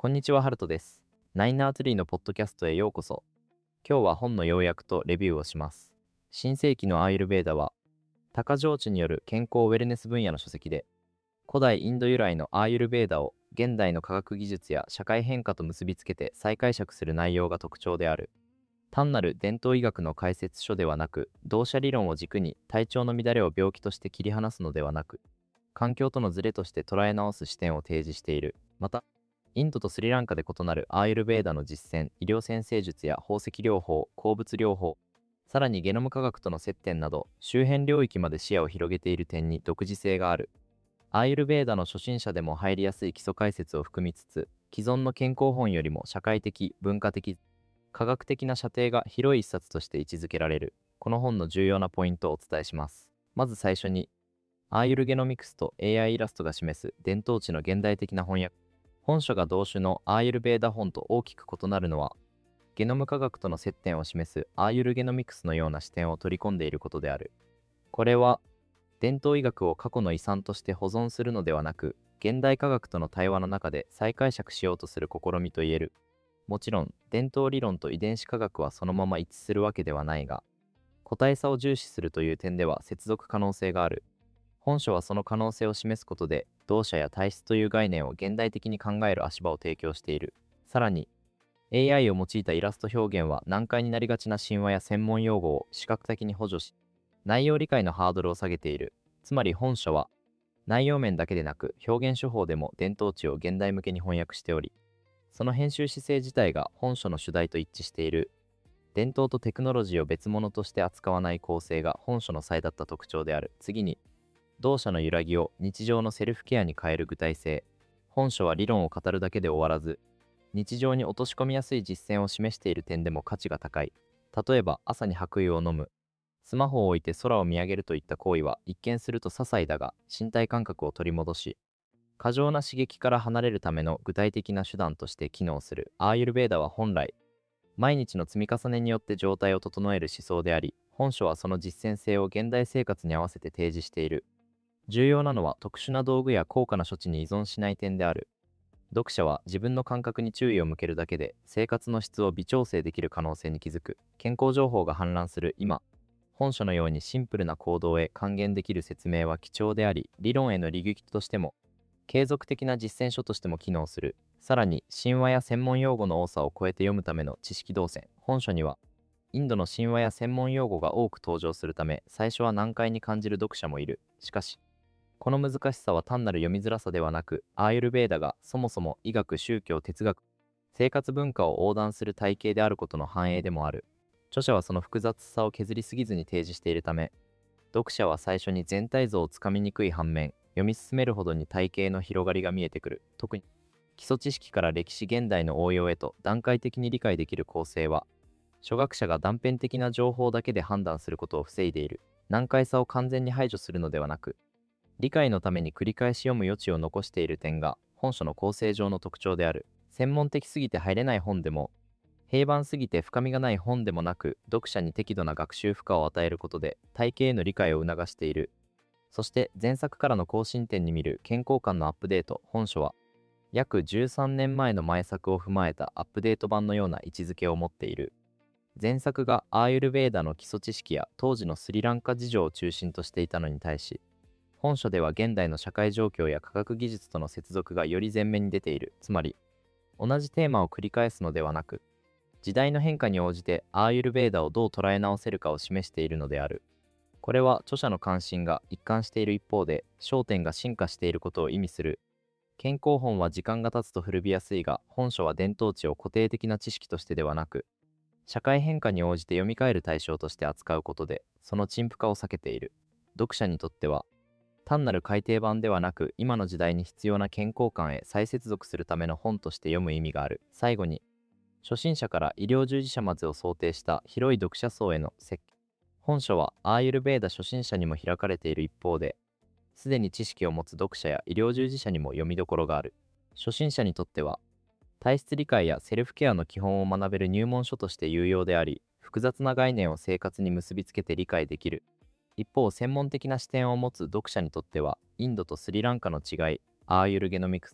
こんにちは、ハルトです。ナイナーツリーのポッドキャストへようこそ。今日は本の要約とレビューをします。新世紀のアーユルヴェーダは、タカ上智による健康ウェルネス分野の書籍で、古代インド由来のアーユルヴェーダを現代の科学技術や社会変化と結びつけて再解釈する内容が特徴である。単なる伝統医学の解説書ではなく、同社理論を軸に体調の乱れを病気として切り離すのではなく、環境とのズレとして捉え直す視点を提示している。また、インドとスリランカで異なるアーユルヴェーダの実践、医療先生術や宝石療法、鉱物療法、さらにゲノム科学との接点など、周辺領域まで視野を広げている点に独自性がある。アーユルヴェーダの初心者でも入りやすい基礎解説を含みつつ、既存の健康本よりも社会的、文化的、科学的な射程が広い一冊として位置づけられる。この本の重要なポイントをお伝えします。まず最初に、アーユルゲノミクスと AI イラストが示す伝統知の現代的な翻訳。本書が同種のアーユルベーダ本と大きく異なるのは、ゲノム科学との接点を示すアーユルゲノミクスのような視点を取り込んでいることである。これは、伝統医学を過去の遺産として保存するのではなく、現代科学との対話の中で再解釈しようとする試みといえる。もちろん、伝統理論と遺伝子科学はそのまま一致するわけではないが、個体差を重視するという点では接続可能性がある。本書はその可能性を示すことで、同社や体質という概念を現代的に考える足場を提供している。さらに、AI を用いたイラスト表現は難解になりがちな神話や専門用語を視覚的に補助し、内容理解のハードルを下げている。つまり本書は、内容面だけでなく表現手法でも伝統知を現代向けに翻訳しており、その編集姿勢自体が本書の主題と一致している。伝統とテクノロジーを別物として扱わない構成が本書の際立った特徴である。次に、同社の揺らぎを日常のセルフケアに変える具体性。本書は理論を語るだけで終わらず、日常に落とし込みやすい実践を示している点でも価値が高い。例えば、朝に白湯を飲む、スマホを置いて空を見上げるといった行為は一見すると些細だが、身体感覚を取り戻し、過剰な刺激から離れるための具体的な手段として機能する。アーユルヴェーダは本来、毎日の積み重ねによって状態を整える思想であり、本書はその実践性を現代生活に合わせて提示している。重要なのは特殊な道具や高価な処置に依存しない点である。読者は自分の感覚に注意を向けるだけで生活の質を微調整できる可能性に気づく。健康情報が氾濫する今、本書のようにシンプルな行動へ還元できる説明は貴重であり、理論への利益としても、継続的な実践書としても機能する。さらに、神話や専門用語の多さを超えて読むための知識動線。本書には、インドの神話や専門用語が多く登場するため、最初は難解に感じる読者もいる。しかし、この難しさは単なる読みづらさではなく、アーユルヴェーダがそもそも医学、宗教、哲学、生活文化を横断する体系であることの反映でもある。著者はその複雑さを削りすぎずに提示しているため、読者は最初に全体像をつかみにくい反面、読み進めるほどに体系の広がりが見えてくる。特に、基礎知識から歴史現代の応用へと段階的に理解できる構成は、初学者が断片的な情報だけで判断することを防いでいる。難解さを完全に排除するのではなく、理解のために繰り返し読む余地を残している点が本書の構成上の特徴である。専門的すぎて入れない本でも、平板すぎて深みがない本でもなく、読者に適度な学習負荷を与えることで体系への理解を促している。そして前作からの更新点に見る健康観のアップデート。本書は約13年前の前作を踏まえたアップデート版のような位置づけを持っている。前作がアーユルヴェーダの基礎知識や当時のスリランカ事情を中心としていたのに対し、本書では現代の社会状況や科学技術との接続がより前面に出ている。つまり、同じテーマを繰り返すのではなく、時代の変化に応じてアーユルヴェーダをどう捉え直せるかを示しているのである。これは著者の関心が一貫している一方で、焦点が進化していることを意味する。健康本は時間が経つと古びやすいが、本書は伝統知を固定的な知識としてではなく、社会変化に応じて読み替える対象として扱うことで、その陳腐化を避けている。読者にとっては、単なる改訂版ではなく、今の時代に必要な健康観へ再接続するための本として読む意味がある。最後に、初心者から医療従事者までを想定した広い読者層への設計。本書はアーユルヴェーダ初心者にも開かれている一方で、すでに知識を持つ読者や医療従事者にも読みどころがある。初心者にとっては、体質理解やセルフケアの基本を学べる入門書として有用であり、複雑な概念を生活に結びつけて理解できる。一方、専門的な視点を持つ読者にとっては、インドとスリランカの違い、アーユルゲノミクス、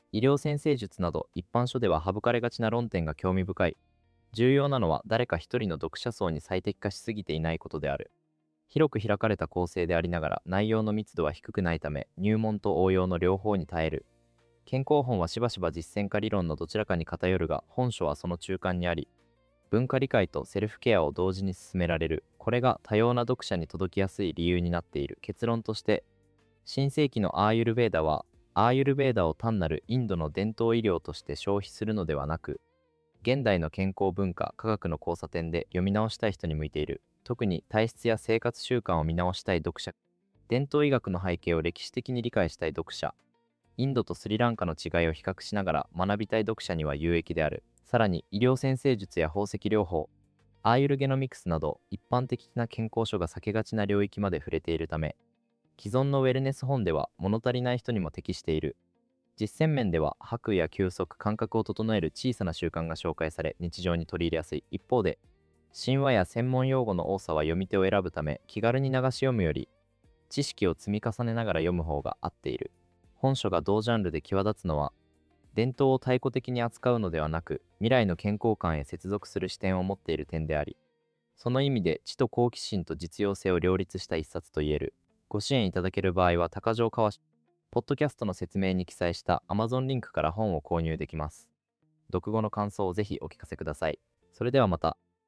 医療先生術など一般書では省かれがちな論点が興味深い。重要なのは誰か一人の読者層に最適化しすぎていないことである。広く開かれた構成でありながら内容の密度は低くないため、入門と応用の両方に耐える。健康本はしばしば実践か理論のどちらかに偏るが、本書はその中間にあり、文化理解とセルフケアを同時に進められる。これが多様な読者に届きやすい理由になっている。結論として、新世紀のアーユルヴェーダは、アーユルヴェーダを単なるインドの伝統医療として消費するのではなく、現代の健康文化、科学の交差点で読み直したい人に向いている。特に体質や生活習慣を見直したい読者、伝統医学の背景を歴史的に理解したい読者、インドとスリランカの違いを比較しながら学びたい読者には有益である。さらに、医療先生術や宝石療法、アーユルゲノミクスなど一般的な健康書が避けがちな領域まで触れているため、既存のウェルネス本では物足りない人にも適している。実践面では白衣や休息、感覚を整える小さな習慣が紹介され、日常に取り入れやすい。一方で、神話や専門用語の多さは読み手を選ぶため、気軽に流し読むより知識を積み重ねながら読む方が合っている。本書が同ジャンルで際立つのは、伝統を太鼓的に扱うのではなく、未来の健康観へ接続する視点を持っている点であり、その意味で知と好奇心と実用性を両立した一冊と言える。ご支援いただける場合は、高城川ポッドキャストの説明に記載した Amazon リンクから本を購入できます。読後の感想をぜひお聞かせください。それではまた。